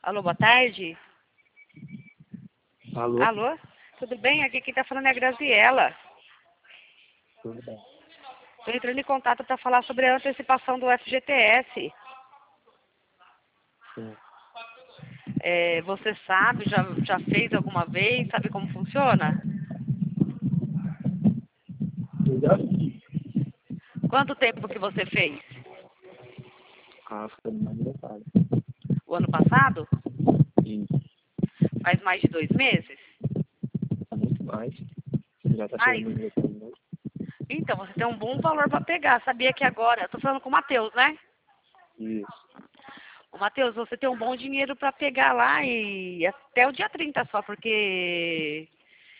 Alô, boa tarde. Alô? Alô? Tudo bem? Aqui quem tá falando é a Graziela. Tudo bem. Estou entrando em contato para falar sobre a antecipação do FGTS. Sim. Você sabe, já fez alguma vez? Sabe como funciona? Eu já vi. Quanto tempo que você fez? Foi no meu aniversário. O ano passado? E Faz mais de 2 meses? tá muito mais. Já tá Mais? chegando no aniversário mesmo. Então, você tem um bom valor para pegar. Sabia que agora... Eu tô falando com o Matheus, né? Isso. Ô, Matheus, você tem um bom dinheiro para pegar lá e até o dia 30 só, porque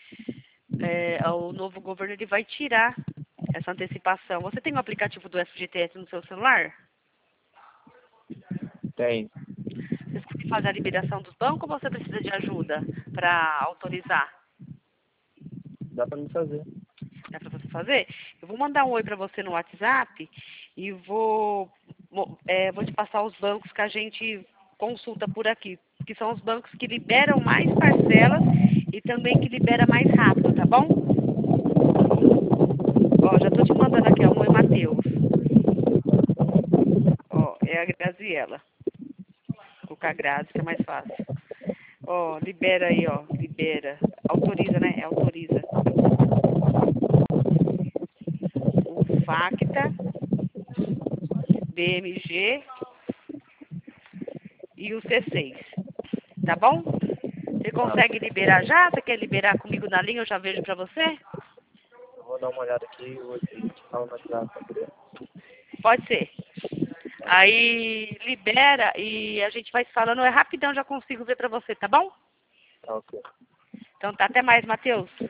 o novo governo ele vai tirar essa antecipação. Você tem o aplicativo do FGTS no seu celular? Tem. Você sabe fazer a liberação dos bancos ou você precisa de ajuda para autorizar? Dá pra me fazer. É para você fazer? Eu vou mandar um oi para você no WhatsApp e vou te passar os bancos que a gente consulta por aqui, que são os bancos que liberam mais parcelas e também que libera mais rápido, tá bom? Ó, já tô te mandando aqui, ó, um oi, Matheus. Ó, é a Graziela. Vou colocar a Grazi, que é mais fácil. Ó, libera aí, ó, libera. Autoriza, né? Autoriza. O Facta, BMG e o C6. Tá bom? Você consegue liberar já? Você quer liberar comigo na linha? Eu já vejo pra você? Eu vou dar uma olhada aqui e vou te falar no WhatsApp, tá querer? Pode ser. Aí libera e a gente vai se falando. É rapidão, já consigo ver pra você, tá bom? Tá ok. Então tá, até mais, Matheus.